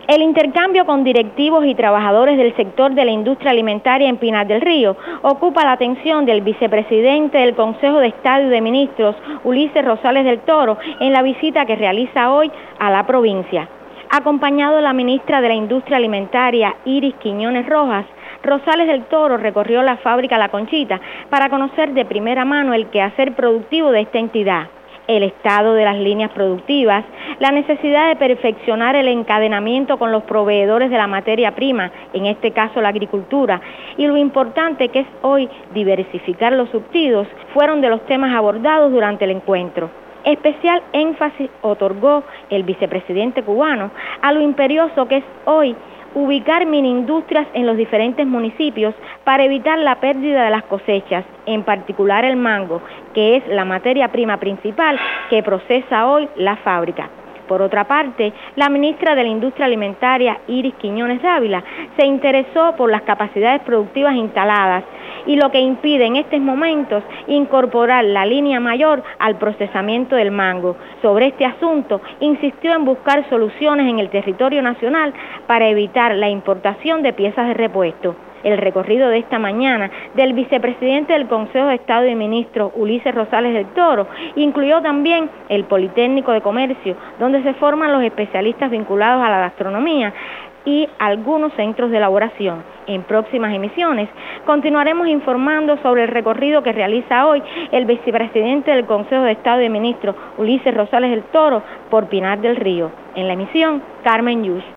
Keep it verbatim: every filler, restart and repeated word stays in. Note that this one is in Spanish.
El intercambio con directivos y trabajadores del sector de la industria alimentaria en Pinar del Río ocupa la atención del vicepresidente del Consejo de Estado y de Ministros, Ulises Rosales del Toro, en la visita que realiza hoy a la provincia. Acompañado de la ministra de la Industria Alimentaria, Iris Quiñones Rojas, Rosales del Toro recorrió la fábrica La Conchita para conocer de primera mano el quehacer productivo de esta entidad, el estado de las líneas productivas, la necesidad de perfeccionar el encadenamiento con los proveedores de la materia prima, en este caso la agricultura, y lo importante que es hoy diversificar los surtidos, fueron de los temas abordados durante el encuentro. Especial énfasis otorgó el vicepresidente cubano a lo imperioso que es hoy ubicar mini-industrias en los diferentes municipios para evitar la pérdida de las cosechas, en particular el mango, que es la materia prima principal que procesa hoy la fábrica. Por otra parte, la ministra de la Industria Alimentaria, Iris Quiñones Dávila, se interesó por las capacidades productivas instaladas y lo que impide en estos momentos incorporar la línea mayor al procesamiento del mango. Sobre este asunto, insistió en buscar soluciones en el territorio nacional para evitar la importación de piezas de repuesto. El recorrido de esta mañana del vicepresidente del Consejo de Estado y Ministros, Ulises Rosales del Toro, incluyó también el Politécnico de Comercio, donde se forman los especialistas vinculados a la gastronomía y algunos centros de elaboración. En próximas emisiones continuaremos informando sobre el recorrido que realiza hoy el vicepresidente del Consejo de Estado y Ministros, Ulises Rosales del Toro, por Pinar del Río. En la emisión, Carmen Yus.